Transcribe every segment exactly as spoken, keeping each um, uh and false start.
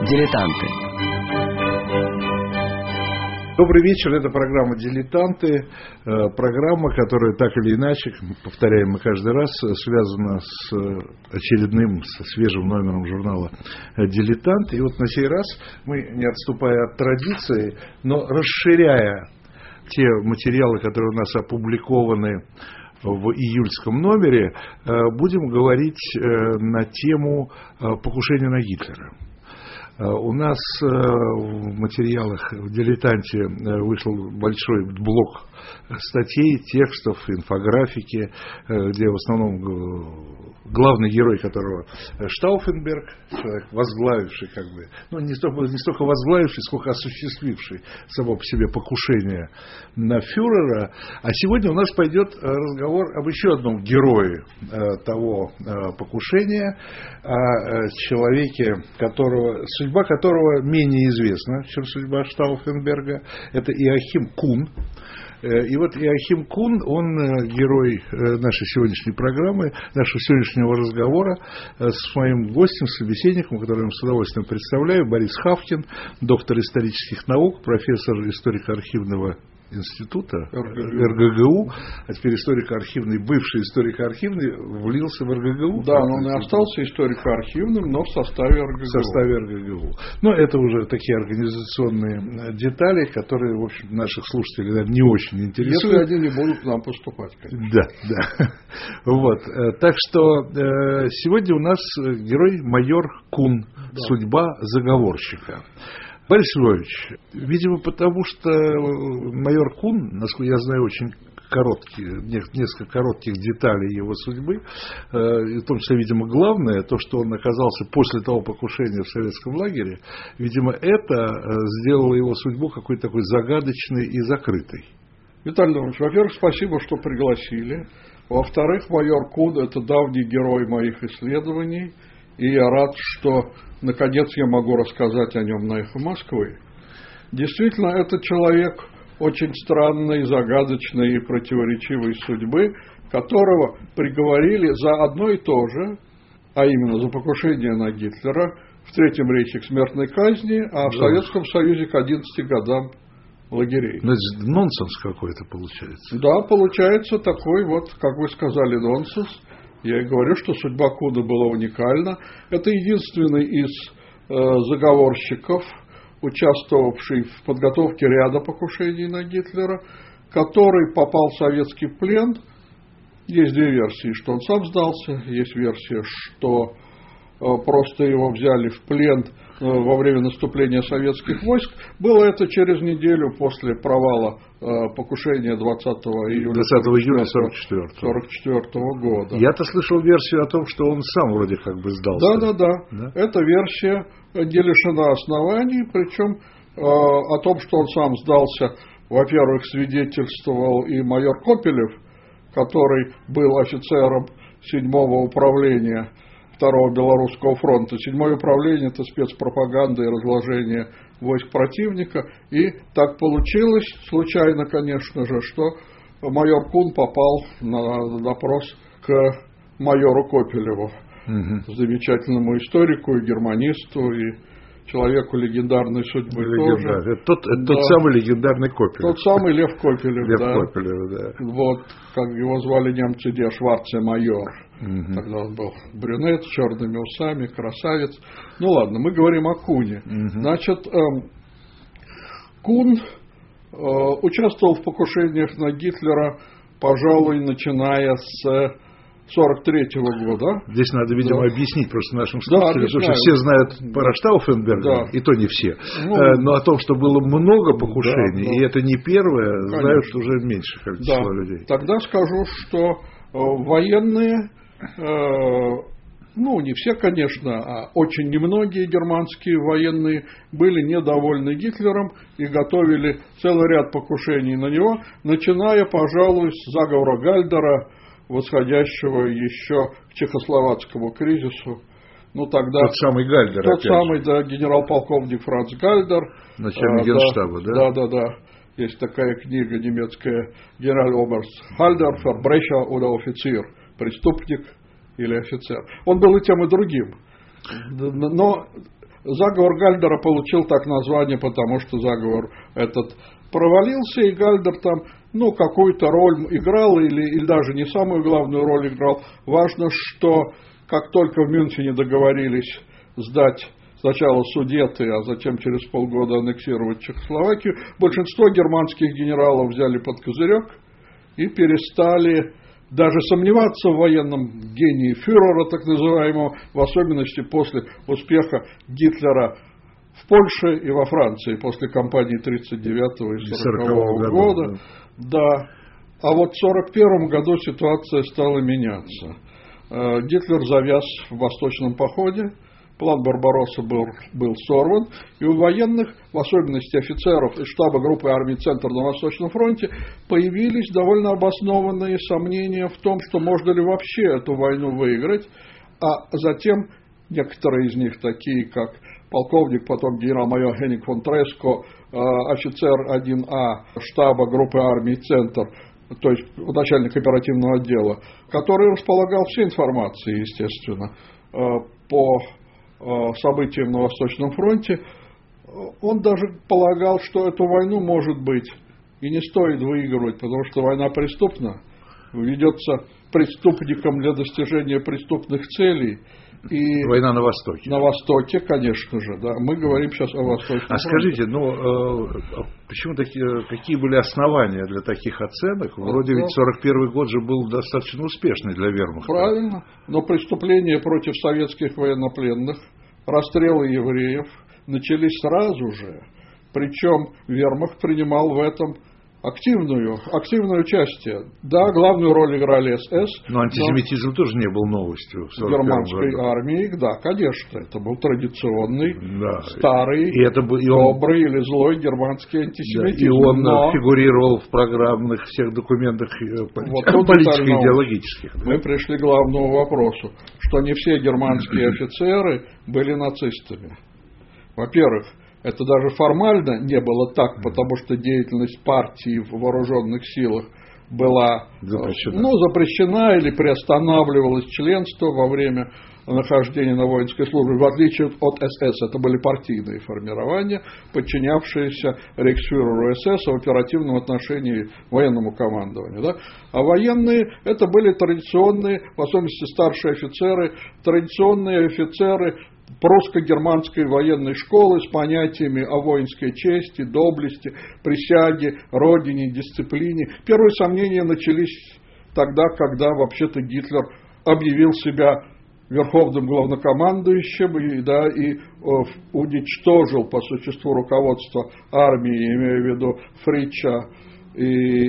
Дилетанты. Добрый вечер, это программа «Дилетанты», программа, которая так или иначе, повторяем мы каждый раз, связана с очередным, со свежим номером журнала «Дилетант». И вот на сей раз мы, не отступая от традиции, но расширяя те материалы, которые у нас опубликованы в июльском номере, будем говорить на тему покушения на Гитлера. У нас в материалах в «Дилетанте» вышел большой блок статей, текстов, инфографики, где в основном главный герой которого Штауфенберг, человек, возглавивший, как бы, ну, не столько, не столько возглавивший, сколько осуществивший само по себе покушение на фюрера. А сегодня у нас пойдет разговор об еще одном герое того покушения, о человеке, которого, судьба которого менее известна, чем судьба Штауфенберга. Это Иоахим Кун. И вот Иоахим Кун, он герой нашей сегодняшней программы, нашего сегодняшнего разговора с моим гостем, собеседником, которого я с удовольствием представляю, Борис Хавкин, доктор исторических наук, профессор историко-архивного института эр гэ гэ у, а теперь историко-архивный, бывший историко-архивный, влился в эр гэ гэ у. Да, но он и остался историко-архивным, но в составе эр гэ гэ у. В составе эр гэ гэ у. Но это уже такие организационные детали, которые, в общем, наших слушателей, наверное, не очень интересуют. Если они не будут к нам поступать, конечно. Да, да. Вот. Так что сегодня у нас герой майор Кун, да. Судьба заговорщика. Борис Львович, видимо, потому что майор Кун, насколько я знаю, очень короткие, несколько коротких деталей его судьбы, и в том числе, видимо, главное, то, что он оказался после того покушения в советском лагере, видимо, это сделало его судьбу какой-то такой загадочной и закрытой. Виталий Львович, во-первых, спасибо, что пригласили. Во-вторых, майор Кун – это давний герой моих исследований, и я рад, что наконец я могу рассказать о нем на «Эхо Москвы». Действительно, это человек очень странной, загадочной и противоречивой судьбы, которого приговорили за одно и то же, а именно за покушение на Гитлера, в Третьем рейхе к смертной казни, а в да. Советском Союзе к одиннадцати годам лагерей. Значит, нонсенс какой-то получается. Да, получается такой вот, как вы сказали, нонсенс. Я и говорю, что судьба Куна была уникальна. Это единственный из э, заговорщиков, участвовавший в подготовке ряда покушений на Гитлера, который попал в советский плен. Есть две версии, что он сам сдался, есть версия, что э, просто его взяли в плен э, во время наступления советских войск. Было это через неделю после провала э, покушения двадцатого июля сорок четвёртого года. Я-то слышал версию о том, что он сам вроде как бы сдался. Да, да, да. да? Эта версия не лишена оснований, причем э, о том, что он сам сдался, во-первых, свидетельствовал и майор Копелев, который был офицером седьмого управления второго Белорусского фронта. Седьмое управление – это спецпропаганда и разложение войск противника. И так получилось, случайно, конечно же, что майор Кун попал на допрос к майору Копелеву, угу. замечательному историку и германисту, и человеку легендарной судьбы Легендар. тоже. Это тот, это да. тот самый легендарный Копелев. Тот самый Лев Копелев, Лев да. Копелев, да. Вот, как его звали немцы, де Шварце-майор. Угу. Тогда он был брюнет с черными усами, красавец. Ну ладно, мы говорим о Куне. Угу. Значит, эм, Кун э, участвовал в покушениях на Гитлера, пожалуй, начиная с сорок третьего года. Здесь надо, видимо, да. объяснить просто нашим слушателям, да, потому что все знают про Штауфенберга, да. и то не все. Ну, но о том, что было много покушений, да, да. и это не первое, конечно. Знают уже меньше количество да. людей. Тогда скажу, что э, военные, э, ну, не все, конечно, а очень немногие германские военные были недовольны Гитлером и готовили целый ряд покушений на него, начиная, пожалуй, с заговора Гальдера, восходящего еще к чехословацкому кризису. Ну, тогда тот самый Гальдер. Тот самый, да, генерал-полковник Франц Гальдер. Начальник а, генштаба, да? Да, да, да. Есть такая книга немецкая «Генерал-оберст Гальдер, Verbrecher oder Offizier», преступник или офицер. Он был и тем, и другим. Но заговор Гальдера получил так название, потому что заговор этот провалился, и Гальдер там, ну, какую-то роль играл, или, или даже не самую главную роль играл. Важно, что как только в Мюнхене договорились сдать сначала Судеты, а затем через полгода аннексировать Чехословакию, большинство германских генералов взяли под козырек и перестали даже сомневаться в военном гении фюрера, так называемого, в особенности после успеха Гитлера в Польше и во Франции, после кампании тридцать девятого и сорокового года. Да. А вот в сорок первом году ситуация стала меняться. Гитлер завяз в восточном походе, план Барбаросса был, был сорван, и у военных, в особенности офицеров из штаба группы армий «Центр» на Восточном фронте, появились довольно обоснованные сомнения в том, что можно ли вообще эту войну выиграть, а затем некоторые из них, такие как полковник, потом генерал-майор Хенник фон Треско, офицер один А штаба группы армий «Центр», то есть начальник оперативного отдела, который располагал всей информацией, естественно, по событиям на Восточном фронте, он даже полагал, что эту войну, может быть, и не стоит выигрывать, потому что война преступна, ведется преступником для достижения преступных целей. И война на Востоке. На Востоке, конечно же, да. Мы говорим сейчас о Восточном А фронте. Скажите, ну, почему такие, какие были основания для таких оценок? Вроде ну, ведь сорок первый год же был достаточно успешный для вермахта. Правильно, но преступления против советских военнопленных, расстрелы евреев начались сразу же. Причем вермахт принимал в этом активную, активное участие. Да, главную роль играли СС. Но антисемитизм но тоже не был новостью в германской году. армии. Да, конечно, это был традиционный, да. старый, и это был, и он, добрый или злой германский антисемитизм. Да, и он но фигурировал в программных всех документах вот политико-идеологических. Да? Мы пришли к главному вопросу, что не все германские офицеры были нацистами. Во-первых, это даже формально не было так, потому что деятельность партии в вооруженных силах была запрещена, ну, запрещена или приостанавливалось членство во время нахождения на воинской службе, в отличие от СС. Это были партийные формирования, подчинявшиеся рейхсфюреру СС в оперативном отношении военному командованию. Да? А военные это были традиционные, в особенности старшие офицеры, традиционные офицеры прусско-германской военной школы с понятиями о воинской чести, доблести, присяге, родине, дисциплине. Первые сомнения начались тогда, когда вообще-то Гитлер объявил себя верховным главнокомандующим и, да, и о, уничтожил по существу руководство армии, имея в виду Фрича и,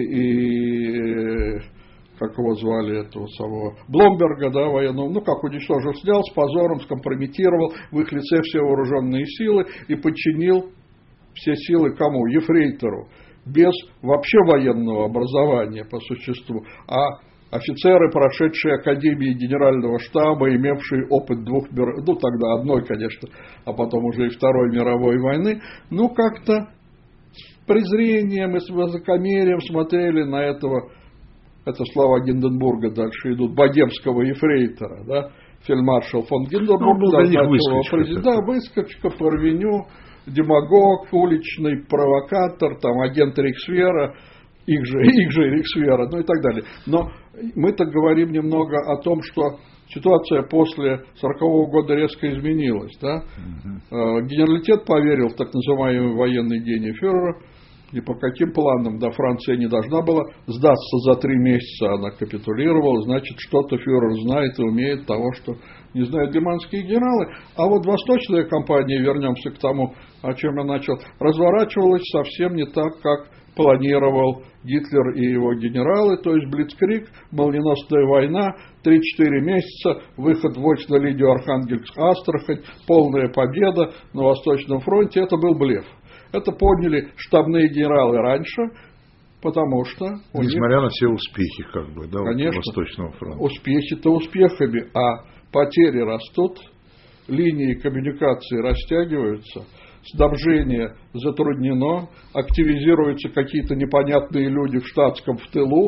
и как его звали, этого самого Бломберга, да, военного, ну, как уничтожил, снял с позором, скомпрометировал в их лице все вооруженные силы и подчинил все силы кому? Ефрейтору, без вообще военного образования по существу, а офицеры, прошедшие Академии Генерального штаба, имевшие опыт двух, ну, тогда одной, конечно, а потом уже и Второй мировой войны, ну, как-то с презрением и с высокомерием смотрели на этого. Это слова Гинденбурга дальше идут, богемского ефрейтора, да, фельдмаршал фон Гинденбург, ну, выскочка, да, выскочка, порвеню, демагог, уличный провокатор, там, агент Рейхсвера, их же, их же Рейхсвера, ну и так далее. Но мы-то говорим немного о том, что ситуация после сорокового года резко изменилась, да. Угу. Генералитет поверил в так называемый военный гений фюрера. И по каким планам, да, Франция не должна была сдаться за три месяца, она капитулировала, значит, что-то фюрер знает и умеет того, что не знают германские генералы. А вот восточная кампания, вернемся к тому, о чем я начал, разворачивалась совсем не так, как планировал Гитлер и его генералы, то есть блицкриг, молниеносная война, три-четыре месяца, выход в войск на линию Архангельск-Астрахань, полная победа на Восточном фронте, это был блеф. Это поняли штабные генералы раньше, потому что... Несмотря них, на все успехи, как бы, да, конечно, Восточного фронта. Успехи-то успехами, а потери растут, линии коммуникации растягиваются, снабжение затруднено, активизируются какие-то непонятные люди в штатском в тылу,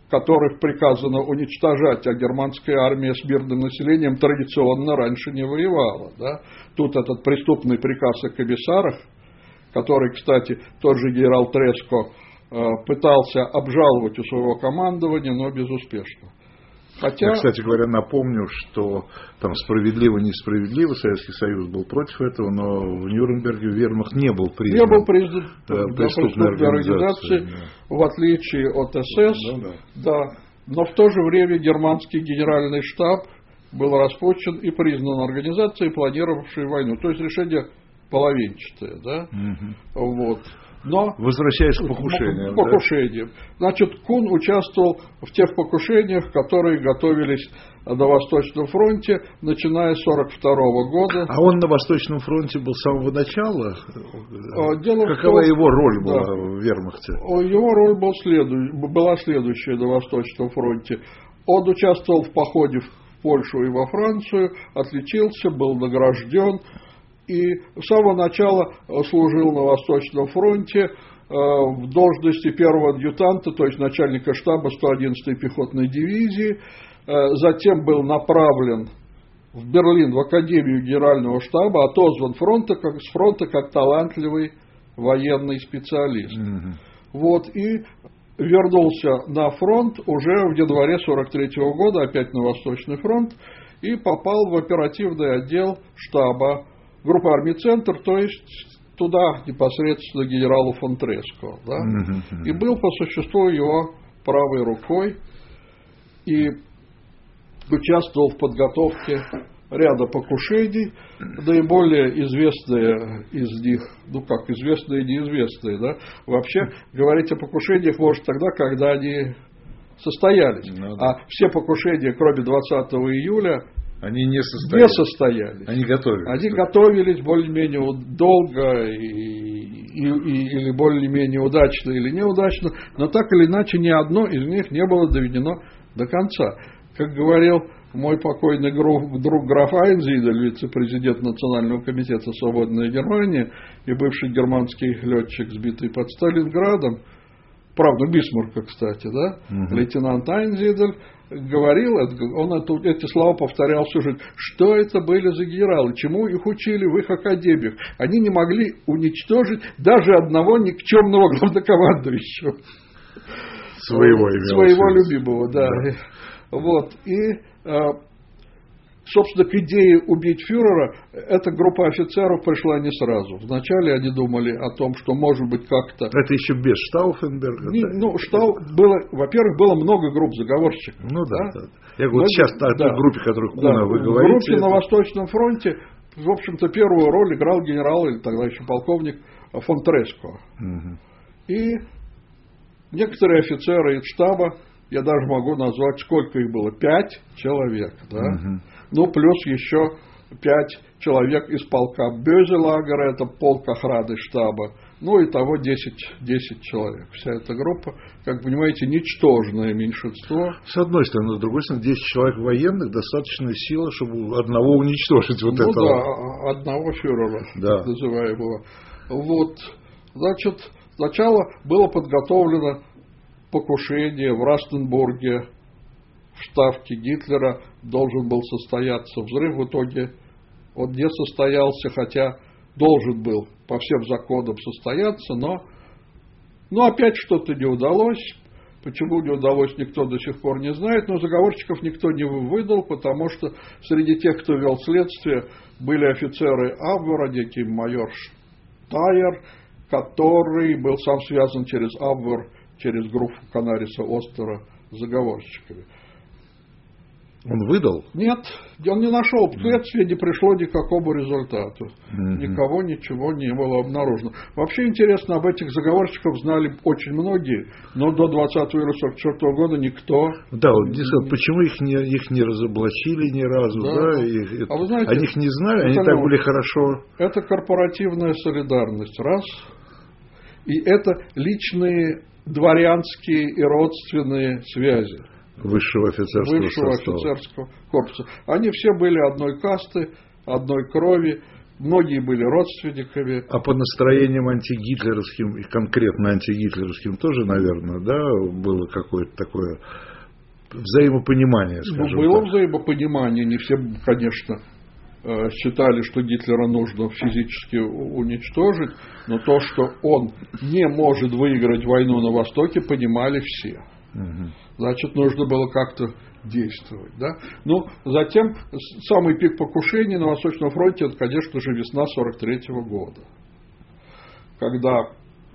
которых приказано уничтожать, а германская армия с мирным населением традиционно раньше не воевала. Да? Тут этот преступный приказ о комиссарах, который, кстати, тот же генерал Треско пытался обжаловать у своего командования, но безуспешно. Хотя... Я, кстати говоря, напомню, что там справедливо-несправедливо Советский Союз был против этого, но в Нюрнберге вермахт не был признан, не был признан да, да, преступной организацией, да. В отличие от СС. Да, да. Да. Но в то же время германский генеральный штаб был распущен и признан организацией, планировавшей войну. То есть решение половинчатое. Да? Угу. Вот. Но, возвращаясь к покушениям. К покушениям. Да? Значит, Кун участвовал в тех покушениях, которые готовились на Восточном фронте, начиная с сорок второго года. А он на Восточном фронте был с самого начала? Дело Какова в том, его роль была да, в вермахте? Его роль был следу... была следующая на Восточном фронте. Он участвовал в походе в Польшу и во Францию, отличился, был награжден. И с самого начала служил на Восточном фронте э, в должности первого адъютанта, то есть начальника штаба сто одиннадцатой пехотной дивизии. Э, затем был направлен в Берлин, в Академию Генерального штаба, отозван фронта, как, с фронта как талантливый военный специалист. Mm-hmm. Вот, и вернулся на фронт уже в январе сорок третьего года, опять на Восточный фронт, и попал в оперативный отдел штаба группы армий «Центр», то есть туда непосредственно генералу фон Треско. Да? Mm-hmm. И был по существу его правой рукой и участвовал в подготовке ряда покушений. Наиболее известные из них, ну как известные и неизвестные, да? Вообще говорить о покушениях можно тогда, когда они состоялись. Mm-hmm. А все покушения, кроме двадцатого июля, они не состоялись. Не состоялись. Они готовились. Они готовились более-менее долго и, и, и, или более-менее удачно или неудачно, но так или иначе ни одно из них не было доведено до конца. Как говорил мой покойный друг, друг граф Айнзидель, вице-президент Национального комитета «Свободная Германия» и бывший германский летчик, сбитый под Сталинградом, правда, Бисмарка, кстати, да, угу. Лейтенант Айнзидель, говорил, он это, эти слова повторял всю жизнь, что это были за генералы, чему их учили в их академиях. Они не могли уничтожить даже одного никчемного главнокомандующего. Своего имела. Своего любимого, да. да. Вот. И, собственно, к идее убить фюрера эта группа офицеров пришла не сразу. Вначале они думали о том, что может быть как-то... Это еще без Штауфенберга? Не, ну, Штау... было, во-первых, было много групп заговорщиков. Ну да, да. да. Я говорю, вот сейчас о той группе, которую Куна да, вы говорите. В группе это... на Восточном фронте, в общем-то, первую роль играл генерал, или тогда еще полковник, фон Треско. Угу. И некоторые офицеры из штаба, я даже могу назвать, сколько их было, пять человек, да? Угу. Ну, плюс еще пять человек из полка Бёзелагера, это полк охраны штаба. Ну, и того десять, десять человек. Вся эта группа, как понимаете, ничтожное меньшинство. С одной стороны, с другой стороны, десять человек военных, достаточная сила, чтобы одного уничтожить вот ну, этого. Ну да, одного фюрера, да. Так называемого. Вот, значит, сначала было подготовлено покушение в Растенбурге, в Ставке Гитлера должен был состояться взрыв, в итоге он не состоялся, хотя должен был по всем законам состояться, но, но опять что-то не удалось. Почему не удалось, никто до сих пор не знает, но заговорщиков никто не выдал, потому что среди тех, кто вел следствие, были офицеры Абвера, некий майор Штайер, который был сам связан через Абвер, через группу Канариса Остера с заговорщиками. Он выдал? Нет, он не нашел. Следствие не пришло ни к какому результату. Mm-hmm. Никого, ничего не было обнаружено. Вообще интересно, об этих заговорщиках знали очень многие, но до двадцатого или сорок четвёртого года никто... Да, вот, не... почему их не, их не разоблачили ни разу, да? да? И, а вы знаете, они их не знали, они так были хорошо... Это корпоративная солидарность, раз. И это личные дворянские и родственные связи. Высшего офицерского Высшего состава. офицерского корпуса. Они все были одной касты, одной крови, многие были родственниками. А по настроениям антигитлеровским и конкретно антигитлеровским тоже, наверное, да, было какое-то такое взаимопонимание, скажем ну, было так. взаимопонимание, не все, конечно, считали, что Гитлера нужно физически уничтожить, но то, что он не может выиграть войну на Востоке, понимали все. Угу. Значит, нужно было как-то действовать. Да? Ну, затем самый пик покушений на Восточном фронте, это, конечно же, весна сорок третьего года, когда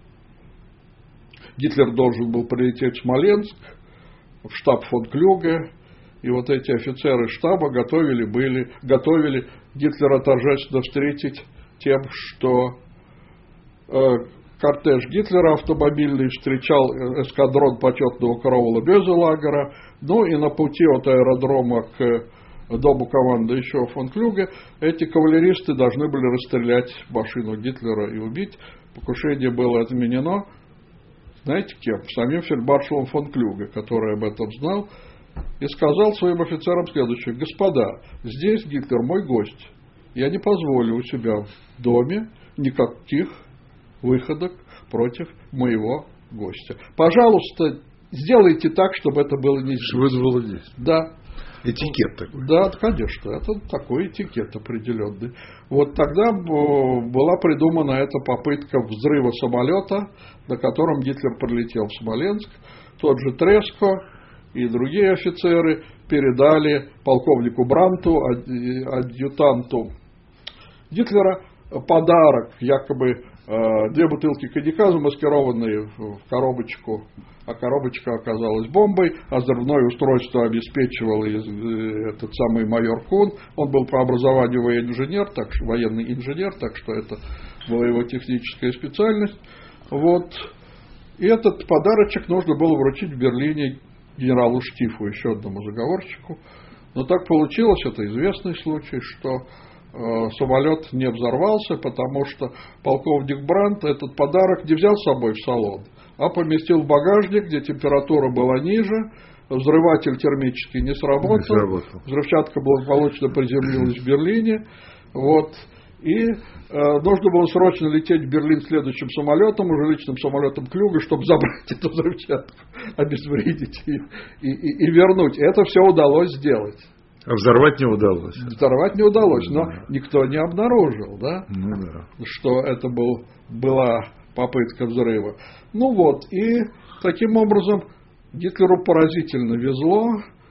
Гитлер должен был прилететь в Смоленск, в штаб фон Клюге, и вот эти офицеры штаба готовили, были, готовили Гитлера торжественно встретить тем, что э, кортеж Гитлера автомобильный встречал эскадрон почетного караула Бёзелагера, ну и на пути от аэродрома к дому командующего фон Клюге эти кавалеристы должны были расстрелять машину Гитлера и убить. Покушение было отменено. Знаете кем? Самим фельдмаршалом фон Клюге, который об этом знал, и сказал своим офицерам следующее: господа, здесь Гитлер мой гость, я не позволю у себя в доме никаких выходок против моего гостя. Пожалуйста, сделайте так, чтобы это было не здесь. Чтобы это было здесь. Да. Этикет такой. Да, конечно, это такой этикет определенный. Вот тогда была придумана эта попытка взрыва самолета, на котором Гитлер прилетел в Смоленск. Тот же Треско и другие офицеры передали полковнику Бранту, адъютанту Гитлера, подарок, якобы две бутылки коньяка, замаскированные в коробочку, а коробочка оказалась бомбой, а взрывное устройство обеспечивал этот самый майор Кун. Он был по образованию военный инженер, так что, военный инженер, так что это была его техническая специальность. Вот. И этот подарочек нужно было вручить в Берлине генералу Штифу, еще одному заговорщику. Но так получилось, это известный случай, что э, самолет не взорвался, потому что полковник Брандт этот подарок не взял с собой в салон, а поместил в багажник, где температура была ниже, взрыватель термический не сработал, не сработал. Взрывчатка благополучно приземлилась в Берлине. Вот. И э, нужно было срочно лететь в Берлин следующим самолетом, уже личным самолетом Клюга, чтобы забрать эту взрывчатку, обезвредить и, и, и, и вернуть. Это все удалось сделать. А взорвать не удалось. Взорвать не удалось, но да. Никто не обнаружил, да, ну, да. что это был, была попытка взрыва. Ну вот, и таким образом Гитлеру поразительно везло,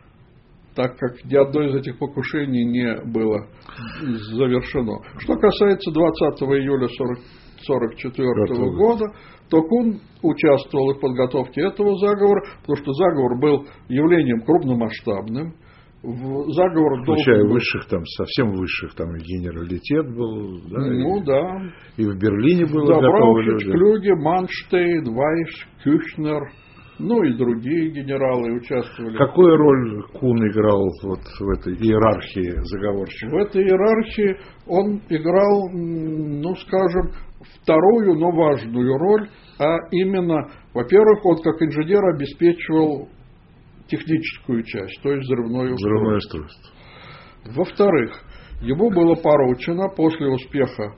так как ни одно из этих покушений не было завершено. Что касается двадцатого июля сорок четвёртого года, то Кун участвовал в подготовке этого заговора, потому что заговор был явлением крупномасштабным. Заговор Включая был... высших, там, совсем высших, там и генералитет был, да, ну, и, да. и в Берлине было да, готово Браухич, Клюге, Манштейн, Вайш, Кюшнер, ну и другие генералы участвовали. Какую роль Кун играл вот в этой иерархии заговорщиков? В этой иерархии он играл, ну, скажем, вторую, но важную роль, а именно, во-первых, он как инженер обеспечивал техническую часть, то есть взрывное устройство. Взрывное устройство. Во-вторых, ему было поручено после успеха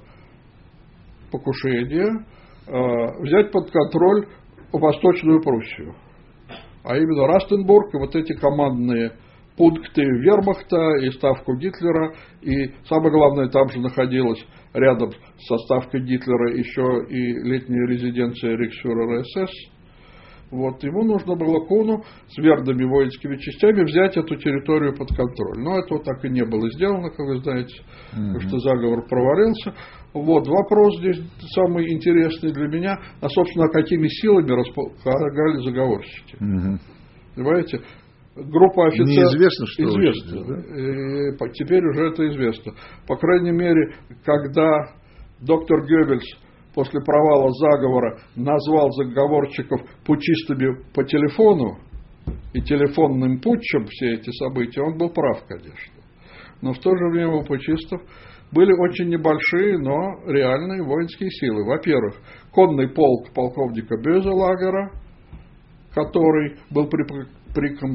покушения э, взять под контроль Восточную Пруссию, а именно Растенбург и вот эти командные пункты вермахта и ставку Гитлера, и самое главное, там же находилась рядом со ставкой Гитлера еще и летняя резиденция рейхсфюрера эс эс. Вот, ему нужно было Куну с верными воинскими частями взять эту территорию под контроль. Но этого так и не было сделано, как вы знаете, mm-hmm. потому что заговор провалился. Вот, вопрос здесь самый интересный для меня, а, собственно, какими силами располагали заговорщики. Mm-hmm. Понимаете? Группа офицеров... Неизвестно, что известно, да? И теперь уже это известно. По крайней мере, когда доктор Геббельс после провала заговора назвал заговорщиков путчистами по телефону и телефонным путчем все эти события, он был прав, конечно. Но в то же время у путчистов были очень небольшие, но реальные воинские силы. Во-первых, конный полк полковника Бёзелагера, который был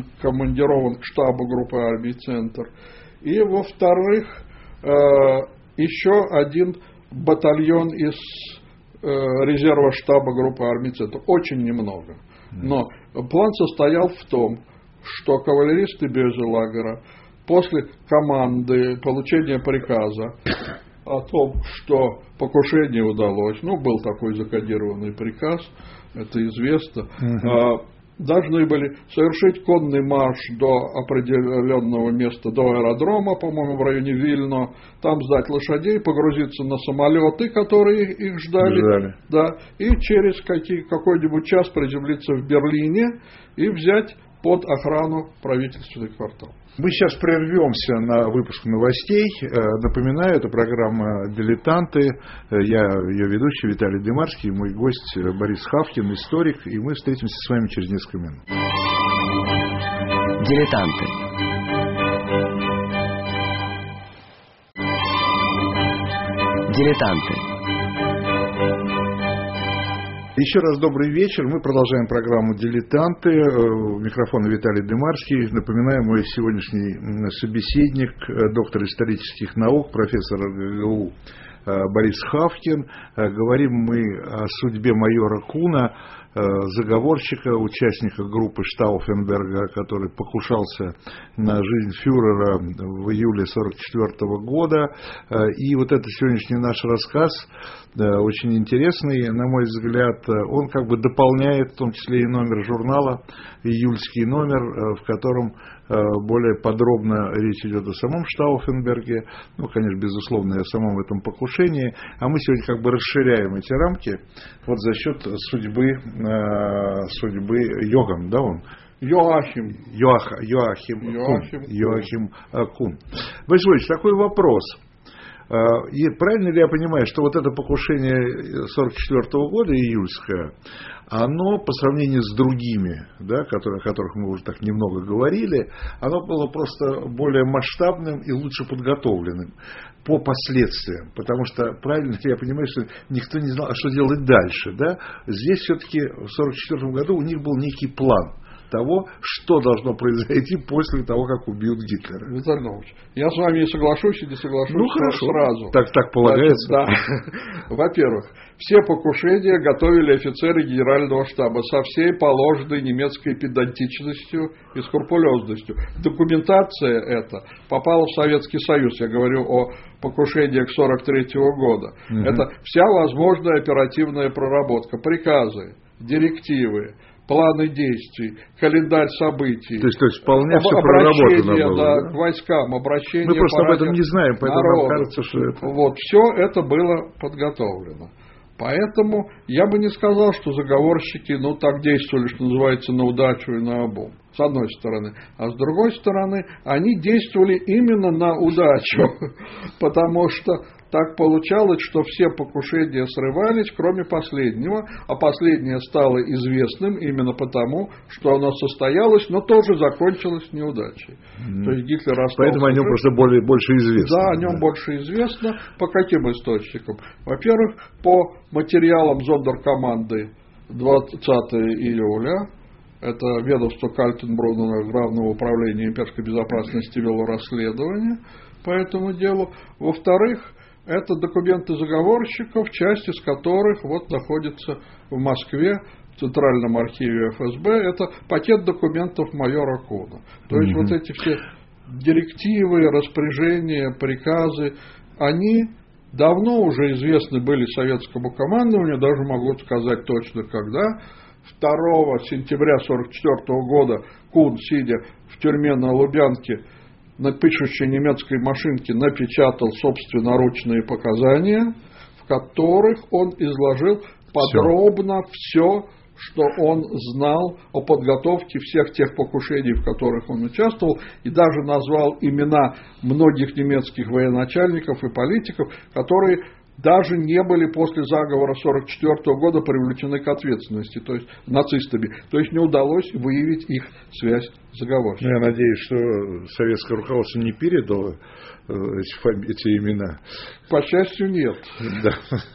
прикомандирован к штабу группы армий «Центр». И, во-вторых, еще один батальон из э, резерва штаба группы армий «Центр». Очень немного. Но план состоял в том, что кавалеристы Бёзелагера после команды, получения приказа о том, что покушение удалось, ну, был такой закодированный приказ, это известно, uh-huh. должны были совершить конный марш до определенного места, до аэродрома, по-моему, в районе Вильно, там сдать лошадей, погрузиться на самолеты, которые их ждали, ждали. Да, и через какие, какой-нибудь час приземлиться в Берлине и взять под охрану правительственный квартал. Мы сейчас прервемся на выпуск новостей. Напоминаю, это программа «Дилетанты». Я ее ведущий Виталий Демарский, мой гость Борис Хавкин, историк. И мы встретимся с вами через несколько минут. Дилетанты. Дилетанты. Еще раз добрый вечер. Мы продолжаем программу «Дилетанты». У микрофона Виталий Демарский. Напоминаю, мой сегодняшний собеседник, доктор исторических наук, профессор эр гэ гэ у Борис Хавкин. Говорим мы о судьбе майора Куна, заговорщика, участника группы Штауфенберга, который покушался на жизнь фюрера в июле сорок четвёртого года. И вот это сегодняшний наш рассказ, очень интересный, на мой взгляд, он как бы дополняет в том числе и номер журнала, июльский номер, в котором более подробно речь идет о самом Штауфенберге, ну, конечно, безусловно, и о самом этом покушении, а мы сегодня как бы расширяем эти рамки вот за счет судьбы, судьбы Йоган, да, он? Йоахим. Йоах, Йоахим, Йоахим Кун. Йоахим Кун. Борис Ильич, такой вопрос. И правильно ли я понимаю, что вот это покушение сорок четвёртого года, июльское, оно по сравнению с другими, да, которые, о которых мы уже так немного говорили, оно было просто более масштабным и лучше подготовленным по последствиям, потому что, правильно ли я понимаю, что никто не знал, а что делать дальше, да? Здесь все-таки в сорок четвёртом году у них был некий план того, что должно произойти после того, как убьют Гитлера. Виталий Иванович, я с вами не соглашусь и не соглашусь ну, хорошо. сразу. Так, так полагается? Значит, да. Во-первых, все покушения готовили офицеры генерального штаба со всей положенной немецкой педантичностью и скрупулезностью. Документация эта попала в Советский Союз. Я говорю о покушениях сорок третьего года. Угу. Это вся возможная оперативная проработка, приказы, директивы, планы действий, календарь событий. То есть, то есть вполне об, все проработано было. Да, да? К войскам, обращение. Мы просто об этом не знаем, поэтому народу. Нам кажется, что это... Вот, все это было подготовлено. Поэтому я бы не сказал, что заговорщики, ну, так действовали, что называется, на удачу и на обум. С одной стороны. А с другой стороны, они действовали именно на удачу. Потому что так получалось, что все покушения срывались, кроме последнего. А последнее стало известным именно потому, что оно состоялось, но тоже закончилось неудачей. Mm-hmm. То есть Гитлер остался... Поэтому о нем жив. просто более, больше известно. Да, о нем да. больше известно. По каким источникам? Во-первых, по материалам зондеркоманды двадцатого июля. Это ведомство Кальтенбруннера, Главного управления имперской безопасности, вело расследование по этому делу. Во-вторых, это документы заговорщиков, часть из которых вот находится в Москве, в Центральном архиве эф эс бэ. Это пакет документов майора Куна. То есть mm-hmm. вот эти все директивы, распоряжения, приказы, они давно уже известны были советскому командованию, даже могу сказать точно когда. второго сентября сорок четвёртого года Кун, сидя в тюрьме на Лубянке, на пишущей немецкой машинке напечатал собственноручные показания, в которых он изложил подробно все, что он знал о подготовке всех тех покушений, в которых он участвовал, и даже назвал имена многих немецких военачальников и политиков, которые даже не были после заговора сорок четвёртого года привлечены к ответственности, то есть нацистами. То есть не удалось выявить их связь с заговорщиками. Я надеюсь, что советское руководство не передало эти, фами- эти имена. По счастью, нет. Да.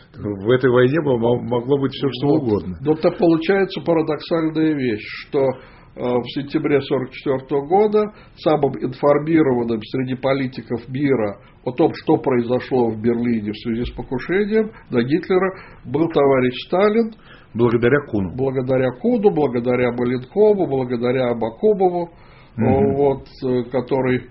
В этой войне могло быть все, что вот. угодно. Но это получается парадоксальная вещь, что в сентябре сорок четвёртого года самым информированным среди политиков мира о том, что произошло в Берлине в связи с покушением на Гитлера, был товарищ Сталин. Благодаря Куну. Благодаря Куну, благодаря Маленкову, благодаря Абакумову, угу. вот, который,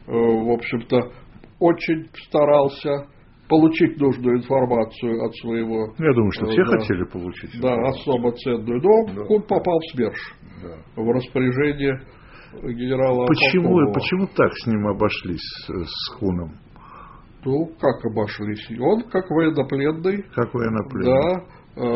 в общем-то, очень старался получить нужную информацию от своего... Я думаю, что все да, хотели получить. Да, особо ценную. Но да. Кун попал в СМЕРШ, да. в распоряжение генерала почему, Абакумова. Почему так с ним обошлись, с Куном? Ну, как обошлись? Он, как военнопленный... Как военнопленный. Да.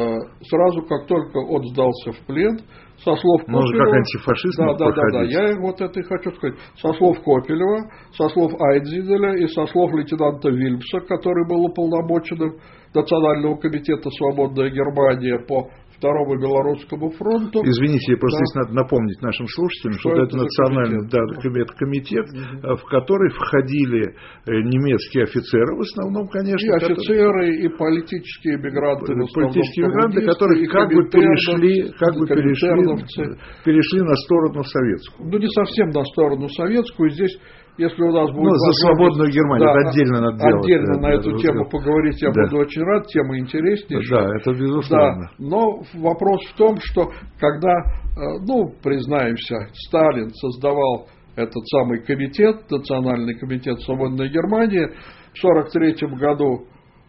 Сразу, как только он сдался в плен, со слов Копелева... Может, как антифашист да, да, да, да, я вот это и хочу сказать. Со слов Копелева, со слов Айнзиделя и со слов лейтенанта Вильмса, который был уполномоченным Национального комитета «Свободная Германия» по Второму Белорусскому фронту. Извините, просто да. здесь надо напомнить нашим слушателям, что, что это, это национальный да, комитет, комитет угу. в который входили немецкие офицеры, в основном, конечно. И офицеры, которые, и политические мигранты, политические мигранты, которые как бы перешли, как бы перешли, перешли на сторону советскую. Ну, не совсем на сторону советскую. Здесь, если у нас будет... Ну, за свободную Германию, да, отдельно надо делать. Отдельно да, на да, эту да, тему да. поговорить я да. буду очень рад, тема интереснейшая. Да, это безусловно. Да, но вопрос в том, что когда, ну, признаемся, Сталин создавал этот самый комитет, Национальный комитет «Свободной Германии» в сорок третьем году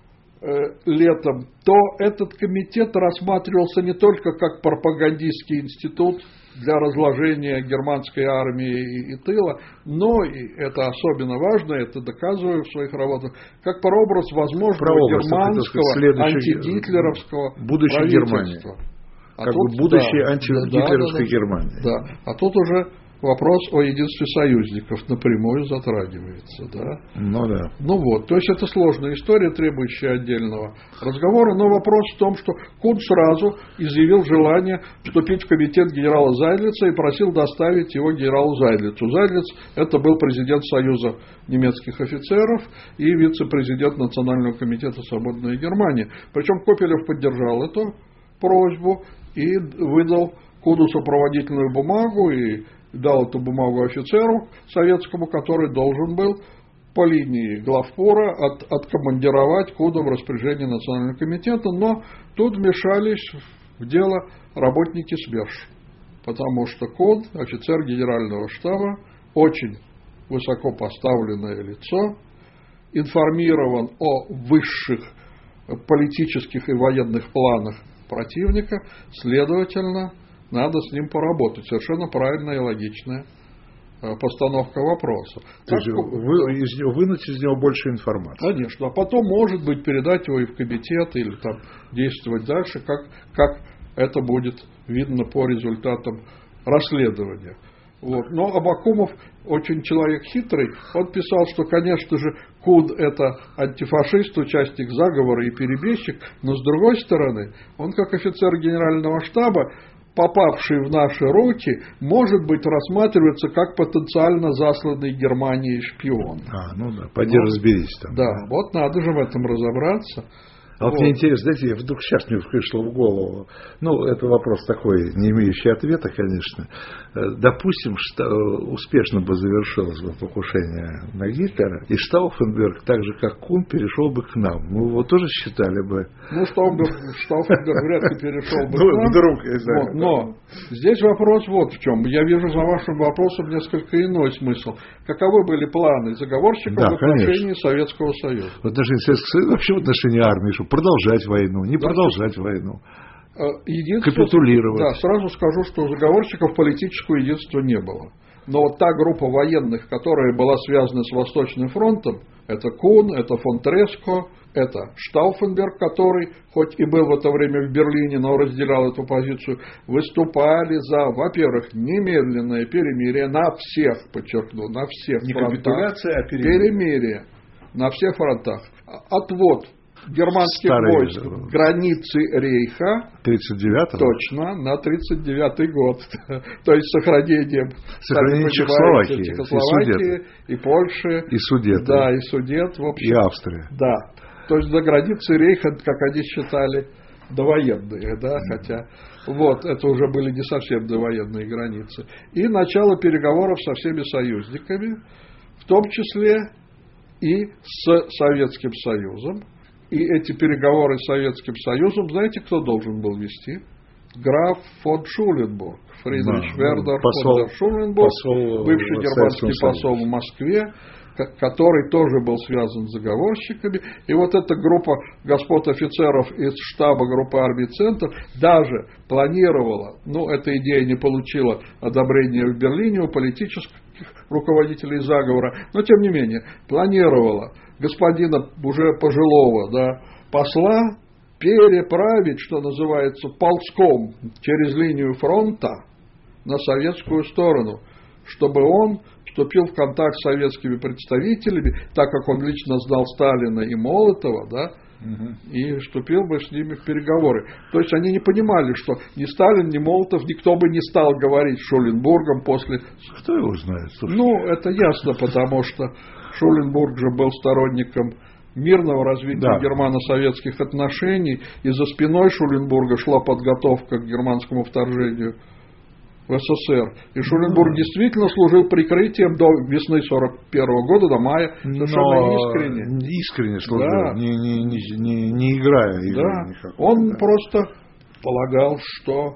э, летом, то этот комитет рассматривался не только как пропагандистский институт для разложения германской армии и, и тыла, но, и это особенно важно, это доказываю в своих работах, как прообраз возможного прообраз, германского антигитлеровского будущей Германии. А как тут, бы будущей да, антигитлеровской да, да, Германии. Да, а тут уже вопрос о единстве союзников напрямую затрагивается, да? Ну да. Ну вот, то есть это сложная история, требующая отдельного разговора, но вопрос в том, что Кун сразу изъявил желание вступить в комитет генерала Зайдлица и просил доставить его генералу Зайдлицу. Зайдлиц – это был президент Союза немецких офицеров и вице-президент Национального комитета «Свободная Германия». Причем Копелев поддержал эту просьбу и выдал Куну сопроводительную бумагу и дал эту бумагу офицеру советскому, который должен был по линии главпора от, откомандировать Куна в распоряжение Национального комитета, но тут вмешались в дело работники СМЕРШ, потому что Кун, офицер генерального штаба, очень высоко поставленное лицо, информирован о высших политических и военных планах противника, следовательно, надо с ним поработать. Совершенно правильная и логичная постановка вопроса. То есть вы, из него, вынуть из него больше информации. Конечно. А потом, может быть, передать его и в комитет, или там действовать дальше, как, как это будет видно по результатам расследования. Вот. Но Абакумов очень человек хитрый. Он писал, что, конечно же, Кун – это антифашист, участник заговора и перебежчик, но, с другой стороны, он, как офицер генерального штаба, попавший в наши руки, может быть рассматриваться как потенциально засланный Германией шпион. А, ну да, пойди вот, разберись там. Да, да, вот надо же в этом разобраться. А вот, вот мне интересно, знаете, вдруг сейчас мне пришло в голову, ну, это вопрос такой, не имеющий ответа, конечно. Допустим, что успешно бы завершилось бы покушение на Гитлера, и Штауфенберг, так же как Кун, перешел бы к нам. Мы его тоже считали бы... Ну, Штауфенберг вряд ли перешел бы к нам. Вдруг, я знаю. Вот, но здесь вопрос вот в чем. Я вижу за вашим вопросом несколько иной смысл. Каковы были планы заговорщиков да, в отношении конечно. Советского Союза? В отношении Советского Союза, вообще в отношении армии, чтобы продолжать войну, не да, продолжать что? войну. Капитулировать. Да, сразу скажу, что у заговорщиков политического единства не было. Но вот та группа военных, которая была связана с Восточным фронтом, это Кун, это фон Треско, это Штауфенберг, который, хоть и был в это время в Берлине, но разделял эту позицию, выступали за, во-первых, немедленное перемирие на всех, подчеркну, на всех не фронтах. Не капитуляция, а перемирие. Перемирие на всех фронтах. Отвод германских Старые войск же. Границы Рейха тридцать девятого точно на тридцать девятый год, то есть сохранением сохранение Чехословакии, Чехословакии и, и Польши и Судет, да, и Судет, в общем, и Австрия, да, то есть до границы Рейха, как они считали, довоенные, да, хотя вот, это уже были не совсем довоенные границы. И начало переговоров со всеми союзниками, в том числе и с Советским Союзом. И эти переговоры с Советским Союзом, знаете, кто должен был вести? Граф фон Шуленбург, Фридрих да, Вердер посол, фон Шуленбург, посол бывший германский посол в Москве, который тоже был связан с заговорщиками. И вот эта группа господ офицеров из штаба группы армий «Центр» даже планировала, ну, эта идея не получила одобрения в Берлине у политических руководителей заговора, но тем не менее планировала господина уже пожилого, да, посла переправить, что называется, ползком через линию фронта на советскую сторону, чтобы он вступил в контакт с советскими представителями, так как он лично знал Сталина и Молотова, да, угу. и вступил бы с ними в переговоры. То есть они не понимали, что ни Сталин, ни Молотов, никто бы не стал говорить с Шуленбургом после... Кто его знает? Слушайте. Ну, это ясно, потому что Шуленбург же был сторонником мирного развития да. германо-советских отношений, и за спиной Шуленбурга шла подготовка к германскому вторжению в СССР. И Шуленбург действительно служил прикрытием до весны сорок первого года, до мая, совершенно искренне. Искренне служил, да. не, не, не, не играя. Да. Никакой, Он да. просто полагал, что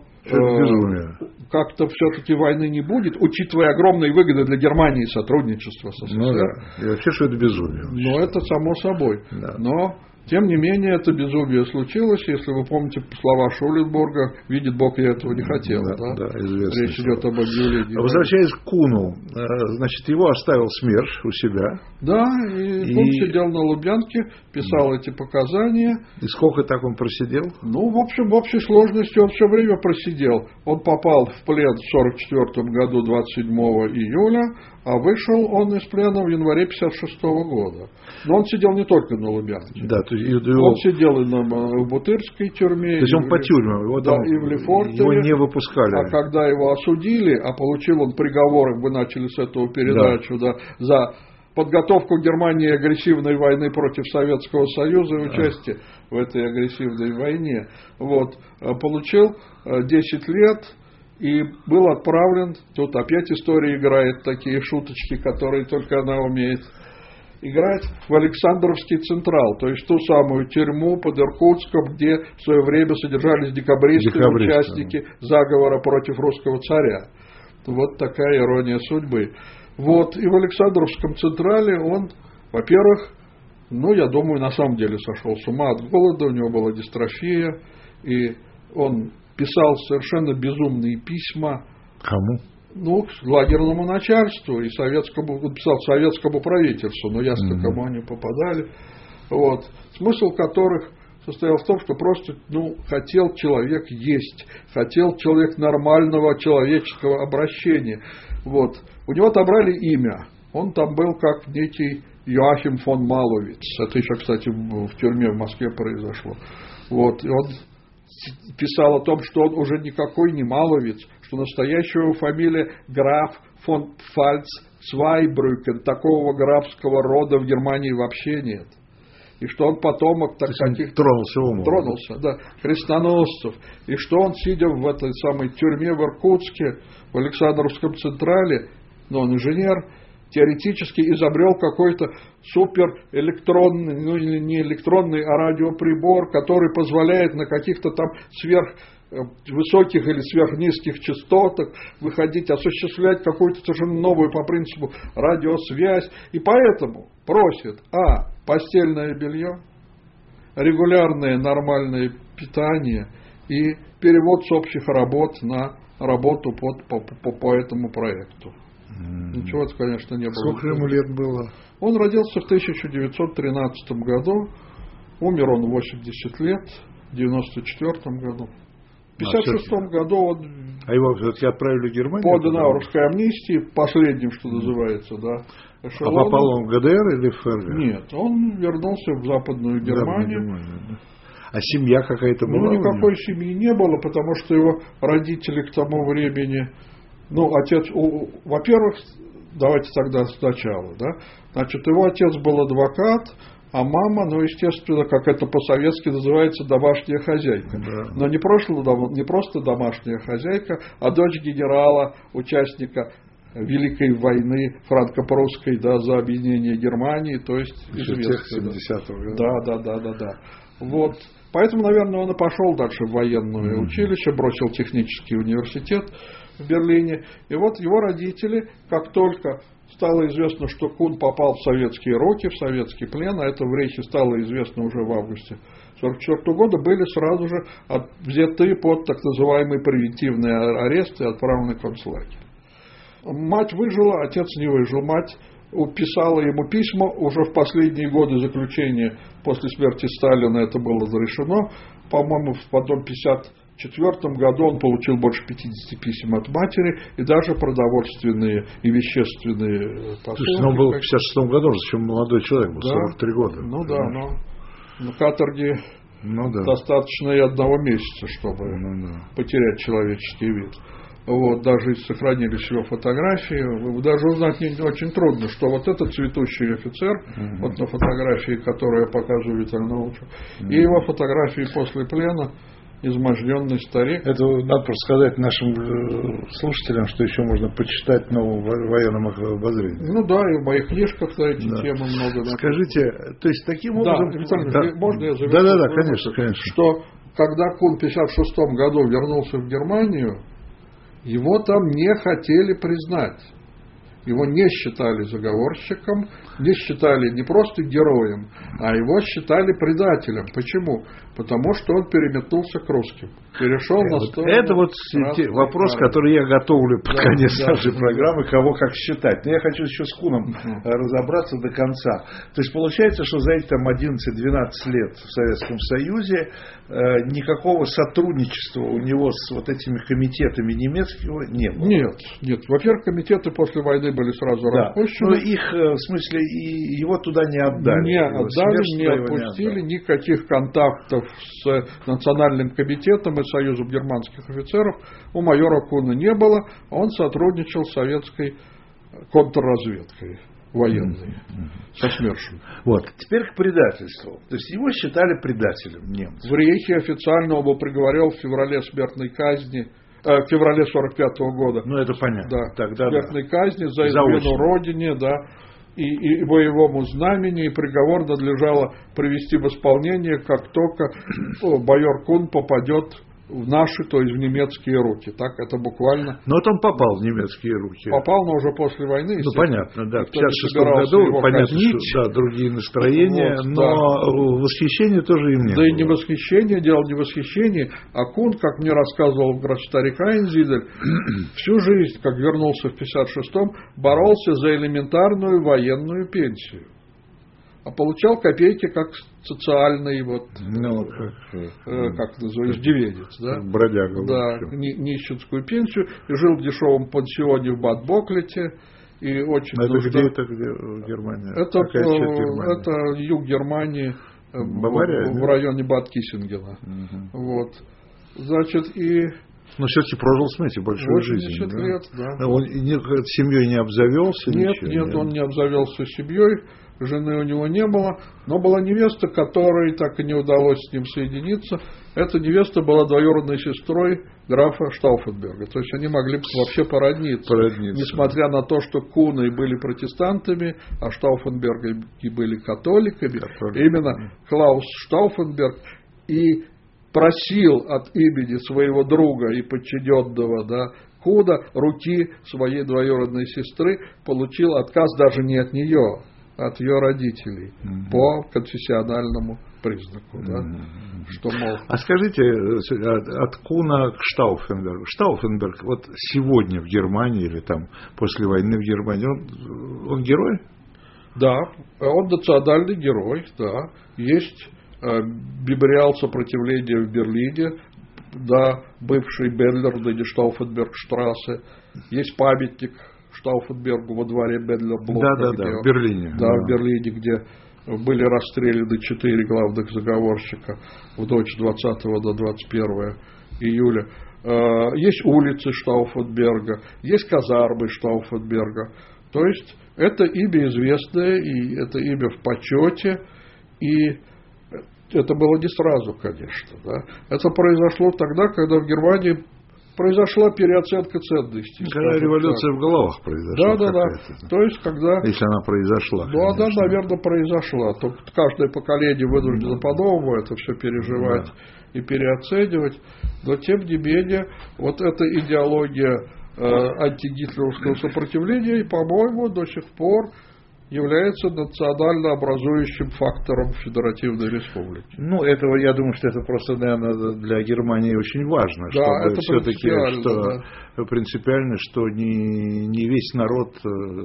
э, как-то все-таки войны не будет, учитывая огромные выгоды для Германии сотрудничества с СССР. Ну да, и вообще, что это безумие. Но это само собой. Да. Но тем не менее, это безумие случилось. Если вы помните слова Шуленбурга, видит Бог, я этого не хотел. Да, да? Да, речь идет об объявлении. Возвращаясь к Куну, значит, его оставил СМЕРШ у себя. Да, и, и... он сидел на Лубянке, писал да. эти показания. И сколько так он просидел? Ну, в общем, в общей сложности он все время просидел. Он попал в плен в сорок четвёртом году, двадцать седьмого июля, а вышел он из плена в январе пятьдесят шестого года. Но он сидел не только на Лубянке. Да, то есть его... Он сидел и на Бутырской тюрьме. То есть он по тюрьмам, его, да, там, и в Лефорте. Его не выпускали. А когда его осудили, а получил он приговор, вы начали с этого передачу, да. Да, за подготовку Германии агрессивной войны против Советского Союза и участие да. в этой агрессивной войне. Вот, получил десять лет. И был отправлен, тут опять история играет такие шуточки, которые только она умеет играть, в Александровский Централ, то есть ту самую тюрьму под Иркутском, где в свое время содержались декабристы, Декабристы. участники заговора против русского царя. Вот такая ирония судьбы. Вот, и в Александровском Централе он, во-первых, ну, я думаю, на самом деле сошел с ума от голода, у него была дистрофия, и он писал совершенно безумные письма. Кому? Ну, к лагерному начальству и советскому, он писал советскому правительству, но ясно, mm-hmm. кому они попадали. Вот. Смысл которых состоял в том, что просто, ну, хотел человек есть, хотел человек нормального человеческого обращения. Вот. У него отобрали имя. Он там был как некий Йоахим фон Маловиц. Это еще, кстати, в тюрьме в Москве произошло. Вот. И он писал о том, что он уже никакой не Маловиц, что настоящая его фамилия граф фон Пфальц-Цвайбрюкен. Такого графского рода в Германии вообще нет. И что он потомок так, таких... Тронулся умом. Тронулся, да, крестоносцев. И что он, сидя в этой самой тюрьме в Иркутске, в Александровском Централе, но он инженер, теоретически изобрел какой-то суперэлектронный, ну не электронный, а радиоприбор, который позволяет на каких-то там сверх высоких или сверхнизких частотах выходить, осуществлять какую-то совершенно новую по принципу радиосвязь. И поэтому просит, а, постельное белье, регулярное нормальное питание и перевод с общих работ на работу под, по, по, по этому проекту. Mm. Ничего, это, конечно, не было. Сколько ему лет было? Он родился в тысяча девятьсот тринадцатом году, умер он в восемьдесят лет, в девяносто четвёртом году. В пятьдесят шестом году он... А его все-таки отправили в Германию? По Денауровской амнистии, последним, что называется, да. Эшелоном. А попал он в ГДР или в ФРГ? Нет, он вернулся в Западную Германию. Германию, да. А семья какая-то была? Ну, никакой семьи не было, потому что его родители к тому времени... Ну, отец... У, во-первых, давайте тогда сначала, да. Значит, его отец был адвокат, А мама, ну, естественно, как это по-советски называется, домашняя хозяйка. Да. Но не, прошло, не просто домашняя хозяйка, а дочь генерала, участника Великой войны франко-прусской, да, за объединение Германии, то есть известно. семидесятого года. Да, да, да, да, да. Вот. Поэтому, наверное, он и пошел дальше в военное mm-hmm. училище, бросил технический университет в Берлине. И вот его родители, как только стало известно, что Кун попал в советские руки, в советский плен, а это в Рейхе стало известно уже в августе сорок четвёртого года, были сразу же от, взяты под так называемый превентивный арест и отправлены в концлагерь. Мать выжила, отец не выжил. Мать писала ему письма уже в последние годы заключения после смерти Сталина, это было разрешено. По-моему, в потом пятьдесят четвёртом году он получил больше пятидесяти писем от матери и даже продовольственные и вещественные посылки. Слушайте, он был в пятьдесят шестом году, зачем молодой человек был, да? сорок три года. Ну да, но на каторге ну, да. достаточно и одного месяца, чтобы ну, да. потерять человеческий вид. Вот, даже сохранились его фотографии. Даже узнать не очень трудно, что вот этот цветущий офицер, uh-huh. вот на фотографии, которую я показываю Виталию Новичу, uh-huh. и его фотографии после плена, изможденный старик. Это надо просто сказать нашим слушателям, что еще можно почитать в новом военном обозрении. Ну да, и в моих книжках на эти да. темы много. Скажите, то есть таким образом... Да, Виталий, да. можно я завершу? Да, да, да, конечно, конечно. Что когда Кун в пятьдесят шестом году вернулся в Германию, его там не хотели признать. Его не считали заговорщиком, не считали не просто героем, а его считали предателем. Почему? Потому что он переметнулся к русским. Перешел это на сторону... Это вот вопрос, армии. Который я готовлю под да, конец да, нашей да, программы, да. кого как считать. Но я хочу еще с Куном uh-huh. разобраться до конца. То есть получается, что за эти там одиннадцать-двенадцать лет в Советском Союзе э, никакого сотрудничества у него с вот этими комитетами немецкого не было. Нет, нет. Во-первых, комитеты после войны были сразу да. распущены. Но их, в смысле, и его туда не отдали. Не отдали, не отпустили, не никаких контактов с Национальным комитетом и Союзом германских офицеров у майора Куна не было. Он сотрудничал с советской контрразведкой военной, mm-hmm. со СМЕРШем. Вот. Теперь к предательству. То есть его считали предателем немцев. В Рейхе официально он был приговорен в феврале смертной казни, э, в феврале сорок пятого года. Ну, это понятно. Да, Тогда смертной да. казни за измену родине, да, и, и боевому знамени, и приговор надлежало привести в исполнение, как только о, майор Кун попадет в наши, то есть в немецкие руки. Так это буквально... Но вот он попал в немецкие руки. Попал, но уже после войны. Ну, понятно, да. В пятьдесят шестом году, понятно, что да, другие настроения, вот, но да. восхищения тоже им не да было. Да и не восхищение, дело не восхищение, а Кун, как мне рассказывал врач-старик Айнзидель, всю жизнь, как вернулся в пятьдесят шестом, боролся за элементарную военную пенсию. А получал копейки как социальный вот, ну, как, э, как называется, иждивенец, да? Бродяга. Да, ни, нищенскую пенсию, и жил в дешевом пансионе в Бад-Боклете, и очень это нужда... где это, где в Германии? Это, Германии? это юг Германии, Бавария, в, в районе Бад-Киссингена. Угу. Вот. Значит, и... Но все-таки прожил, смотрите, большую жизнь. Да? лет, да. Он семьей не обзавелся? Нет, ничего, нет, нет, он не обзавелся семьей. Жены у него не было, но была невеста, которой так и не удалось с ним соединиться. Эта невеста была двоюродной сестрой графа Штауфенберга. То есть они могли бы вообще породниться. породниться. Несмотря на то, что Куны были протестантами, а Штауфенберги были католиками. Католик. Именно Клаус Штауфенберг и просил от имени своего друга и подчиненного, да, Куна руки своей двоюродной сестры, получил отказ даже не от нее, от ее родителей, mm-hmm. по конфессиональному признаку. Mm-hmm. Да? Что, мол... А скажите, от, от Куна к Штауфенбергу. Штауфенберг вот сегодня в Германии или там после войны в Германии, он, он герой? Да, он национальный герой, да. Есть э, мемориал сопротивления в Берлине, да, бывший Бедлер, ныне Штауфенберг-штрассе. Есть памятник Штауфенбергу во дворе Бедлер-блока. Да, да, да, в Берлине. Да, да, в Берлине, где были расстреляны четыре главных заговорщика в ночь двадцатого до двадцать первого июля. Есть улицы Штауфенберга, есть казармы Штауфенберга. То есть это имя известное, и это имя в почете. И это было не сразу, конечно. Да. Это произошло тогда, когда в Германии произошла переоценка ценностей. Когда революция так. в головах произошла. Да, да, да. То есть, когда... Если она произошла. Ну, она, наверное, произошла. Только каждое поколение вынуждено по-новому это все переживать да. и переоценивать. Но, тем не менее, вот эта идеология э, антигитлеровского сопротивления, и, по-моему, до сих пор является национально образующим фактором Федеративной Республики. Ну, этого, я думаю, что это просто, наверное, для Германии очень важно, да, чтобы это все-таки, что да. принципиально, что не, не весь народ,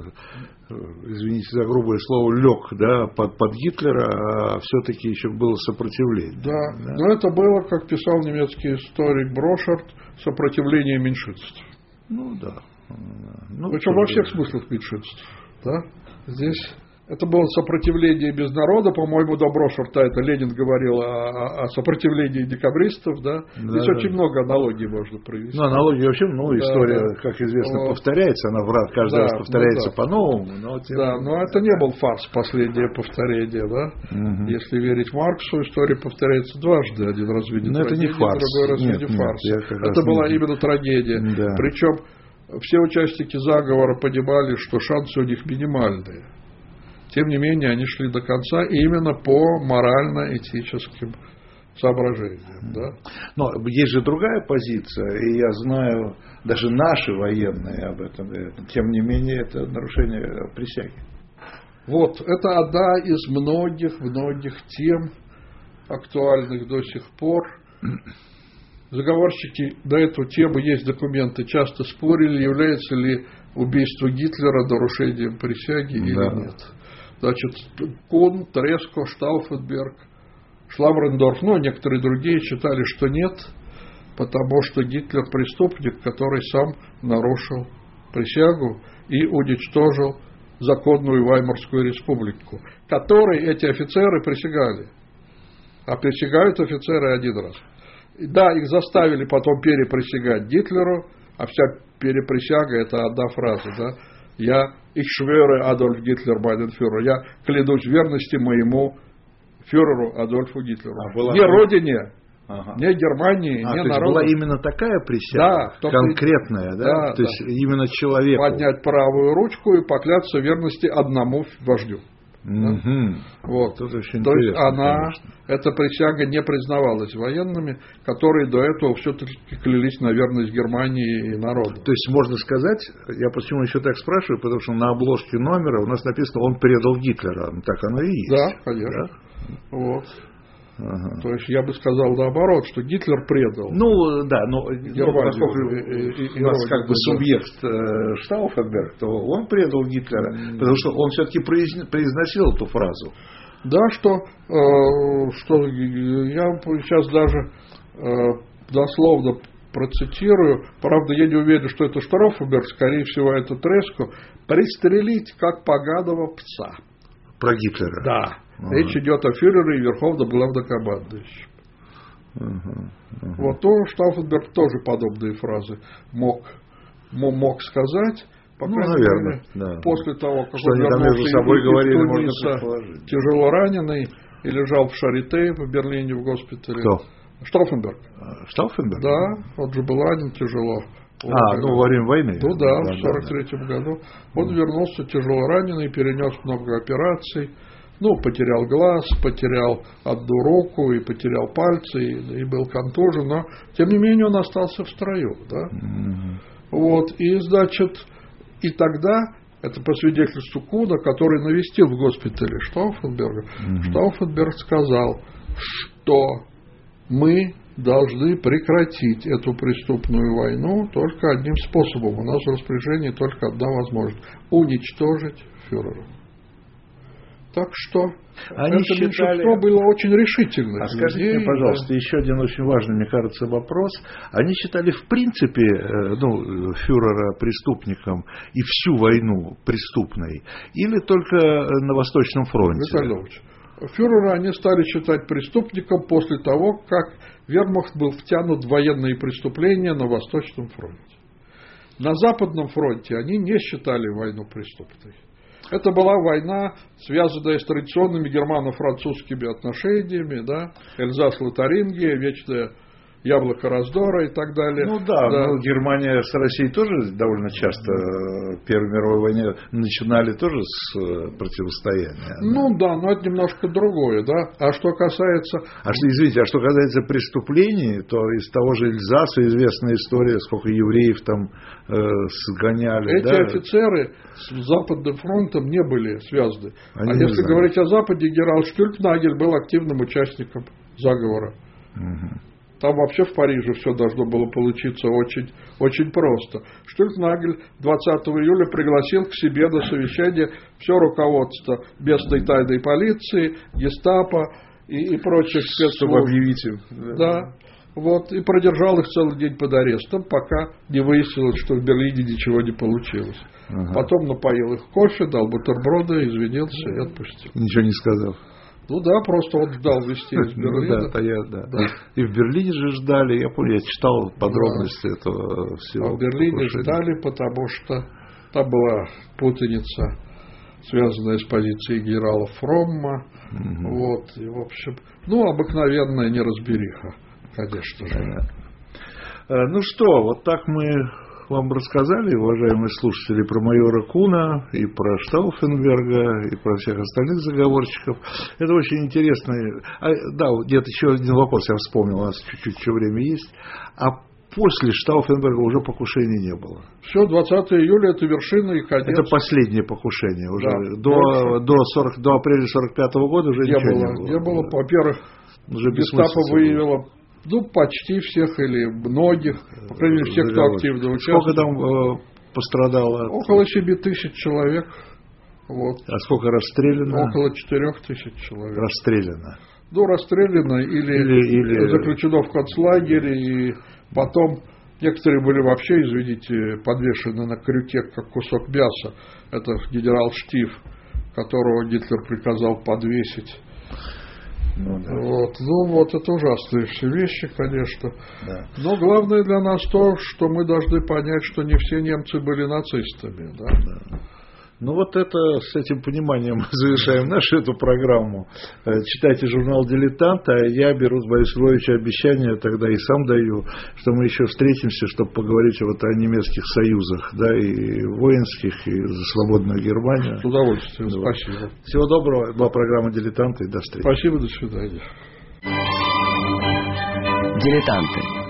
извините за грубое слово, лег да, под, под Гитлера, а все-таки еще было сопротивление. Да. да, но это было, как писал немецкий историк Брошард, сопротивление меньшинств. Ну, да. Ну, причем во всех смыслах меньшинств, да. Здесь это было сопротивление без народа, по-моему, до Брошарта это Ленин говорил о, о сопротивлении декабристов, да. да Здесь да. очень много аналогий можно провести. Ну, аналогии вообще, ну, да, история, да. как известно, вот. повторяется, она в каждый да, раз повторяется ну, да. по-новому. Но тем... Да, но это не был фарс, последнее повторение, да. Угу. Если верить Марксу, история повторяется дважды, один раз в виде но трагедии, это не фарс. другой раз в виде фарса. Это была не... именно трагедия. Да. Причем все участники заговора понимали, что шансы у них минимальные. Тем не менее, они шли до конца именно по морально-этическим соображениям. Да? Но есть же другая позиция, и я знаю, даже наши военные об этом говорят. Тем не менее, это нарушение присяги. Вот, это одна из многих-многих тем, актуальных до сих пор. Заговорщики на эту тему, есть документы, часто спорили, является ли убийство Гитлера нарушением присяги да. или нет. Значит, Кун, Треско, Штауфенберг, Шламрендорф, ну, некоторые другие считали, что нет, потому что Гитлер преступник, который сам нарушил присягу и уничтожил законную Ваймарскую республику, которой эти офицеры присягали. А присягают офицеры один раз. Да, их заставили потом переприсягать Гитлеру, а вся переприсяга – это одна фраза, да. Я, ich schwöre Адольф Гитлер, meinen Führer, я клянусь в верности моему фюреру Адольфу Гитлеру. А была... Не родине, ага. не Германии, а, не то народу. Была именно такая присяга, да, конкретная, да? да? То да. есть именно человеку. Поднять правую ручку и покляться верности одному вождю. Mm-hmm. Да? Вот. То есть она, конечно. эта присяга не признавалась военными, которые до этого все-таки клялись на верность Германии и народу. То есть можно сказать, я почему еще так спрашиваю, потому что на обложке номера у нас написано, он предал Гитлера. Так оно и есть. Да, конечно. Да? Вот. Ага. То есть я бы сказал наоборот, что Гитлер предал. Ну да, но поскольку и, у нас как бы субъект э, Штауфенберг, то он предал Гитлера, mm. потому что он все-таки произносил эту фразу. Да, что, э, что я сейчас даже э, дословно процитирую, правда я не уверен, что это Штауфенберг, скорее всего это Треско, пристрелить как поганого пса. Про Гитлера? Да. Ага. Речь идет о фюрере и верховном главнокомандующем. Ага, ага. Вот то Штауфенберг тоже подобные фразы мог, мог сказать. По ну, крайней наверное, мере, да. после того, как что он вернулся между собой из, говорили, из Туниса, тяжело раненый и лежал в Шарите в Берлине в госпитале. Кто? Штауфенберг. Штауфенберг? Да, он же был ранен тяжело. Он а, ну во время войны? Ну да, да в сорок третьем да, да. году. Он mm. вернулся тяжело раненый, перенес много операций. Ну, потерял глаз, потерял одну руку и потерял пальцы, и, и был контужен, но, тем не менее, он остался в строю, да. Mm-hmm. Вот, и, значит, и тогда, это по свидетельству Куна, который навестил в госпитале Штауфенберга, mm-hmm. Штауфенберг сказал, что мы должны прекратить эту преступную войну только одним способом. У нас в распоряжении только одна возможность – уничтожить фюрера. Так что Они это считали... меньшинство было очень решительным. А скажите людей, мне, пожалуйста, да. еще один очень важный, мне кажется, вопрос. Они считали в принципе ну, фюрера преступником и всю войну преступной? Или только на Восточном фронте? Виталий Львович, фюрера они стали считать преступником после того, как вермахт был втянут в военные преступления на Восточном фронте. На Западном фронте они не считали войну преступной. Это была война, связанная с традиционными германо-французскими отношениями, да, Эльзас-Лотарингия, вечная яблоко раздора и так далее. Ну да, да. Ну, Германия с Россией тоже довольно часто в Первой мировой войне начинали тоже с противостояния. Ну да, но это немножко другое, да. А что касается... А что, извините, а что касается преступлений, то из того же Эльзаса известная история, сколько евреев там э, сгоняли. Эти да? офицеры с Западным фронтом не были связаны. Они а не если знали. говорить о Западе, генерал Штюльпнагель был активным участником заговора. Угу. Там вообще в Париже все должно было получиться очень, очень просто. Штюльпнагель двадцатого июля пригласил к себе на совещание все руководство местной тайной полиции, гестапо и, и прочих спецслужб. Чтобы объявить им. Да. да. Вот, и продержал их целый день под арестом, пока не выяснилось, что в Берлине ничего не получилось. Ага. Потом напоил их кофе, дал бутерброды, извинился и отпустил. Ничего не сказал. Ну да, просто он ждал везти из Берлина. Ну, да, я, да. Да. И в Берлине же ждали, я помню, я читал подробности да. этого всего. А в Берлине покушения. Ждали, потому что там была путаница, связанная с позицией генерала Фромма. Угу. Вот, и в общем, ну, обыкновенная неразбериха, конечно же. Да. Ну что, вот так мы вам рассказали, уважаемые слушатели, про майора Куна и про Штауфенберга и про всех остальных заговорщиков. Это очень интересно. А, да, где-то еще один вопрос я вспомнил, у нас чуть-чуть еще время есть. А после Штауфенберга уже покушений не было? Все, двадцатого июля это вершина и конец. Это последнее покушение уже. Да, до, до, сорок, до апреля сорок пятого года уже не ничего было, не было. Не было, во-первых, гестапо выявило ну, почти всех или многих, по крайней мере, всех, кто активно участвовал. Сколько там э, пострадало? Около семи тысяч человек. Вот. А сколько расстреляно? Около четырех тысяч человек. Расстреляно? Ну, расстреляно или, или, или заключено в концлагере, и потом некоторые были вообще, извините, подвешены на крюке, как кусок мяса. Это генерал Штиф, которого Гитлер приказал подвесить. Ну, да. вот. ну вот это ужасные все вещи, конечно. Да. Но главное для нас то, что мы должны понять, что не все немцы были нацистами. Да? Да. Ну вот это, с этим пониманием мы завершаем нашу эту программу. Читайте журнал «Дилетант», а я беру с Бориса Львовича обещание, тогда и сам даю, что мы еще встретимся, чтобы поговорить вот о немецких союзах, да, и воинских, и за свободную Германию. С удовольствием, да. Спасибо. Всего доброго, была программа «Дилетант», и до встречи. Спасибо, до свидания. Дилетанты.